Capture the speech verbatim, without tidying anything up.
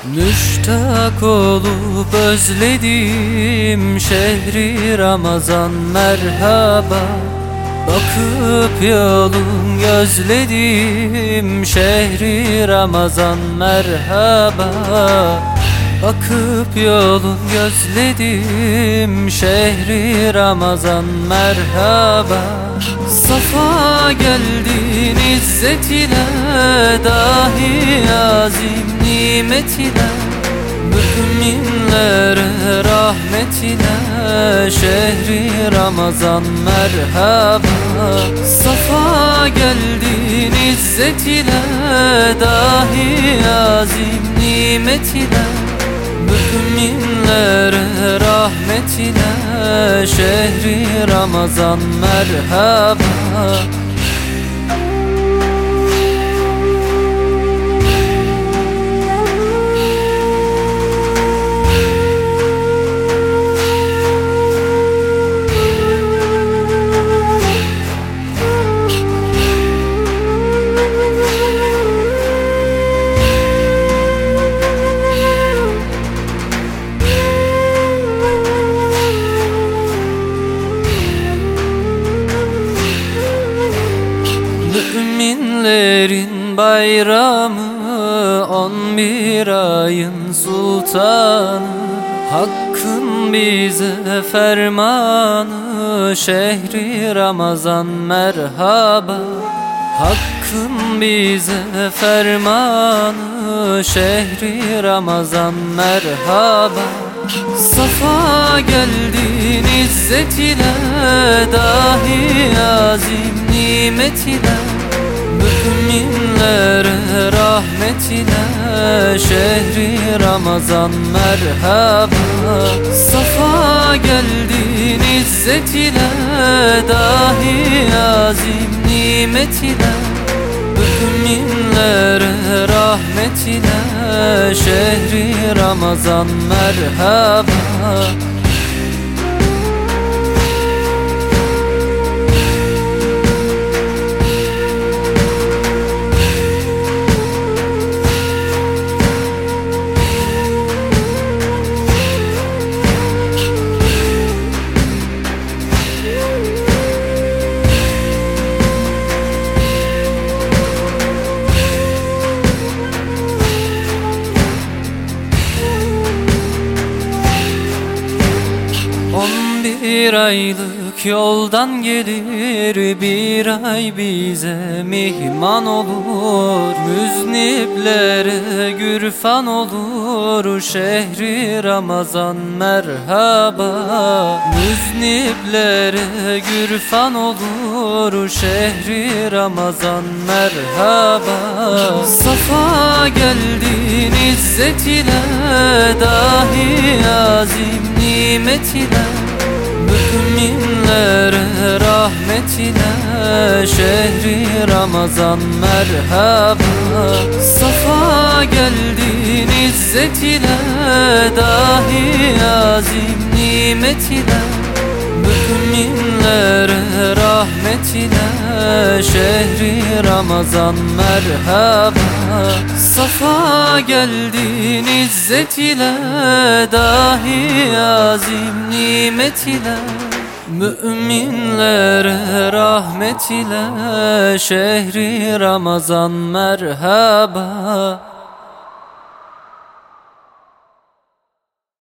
Müştak olup özledim şehri Ramazan merhaba. Bakıp yolun gözledim şehri Ramazan merhaba. Bakıp yolun gözledim şehri Ramazan merhaba. Safa geldin izzet ile dahi azim nimet ile, müminlere rahmet ile şehri Ramazan merhaba. Safa geldin izzet ile dahi azim nimet ile, müminlere rahmet ile şehri Ramazan merhaba. Müminlerin bayramı, on bir ayın sultanı, Hakkın bize fermanı şehri Ramazan merhaba. Hakkın bize fermanı şehri Ramazan merhaba. Safa geldin izzet ile dahi azim nimet ile, müminlere rahmet ile şehri Ramazan merhaba. Safa geldin izzet ile dahi azim nimet ile, müminlere rahmet ile şehri Ramazan merhaba. Bir aylık yoldan gelir, bir ay bize mihman olur. Müzniplere gürfan olur şehri Ramazan merhaba. Müzniplere gürfan olur şehri Ramazan merhaba. Safa geldin izzet ile dahi azim nimet ile, müminlere rahmet ile şehri Ramazan merhaba. Safa geldin izzet ile dahi azim nimet ile, müminlere rahmet ile şehri Ramazan merhaba. Safa geldin izzet ile dahi azim nimet ile, müminlere rahmet ile şehri Ramazan merhaba.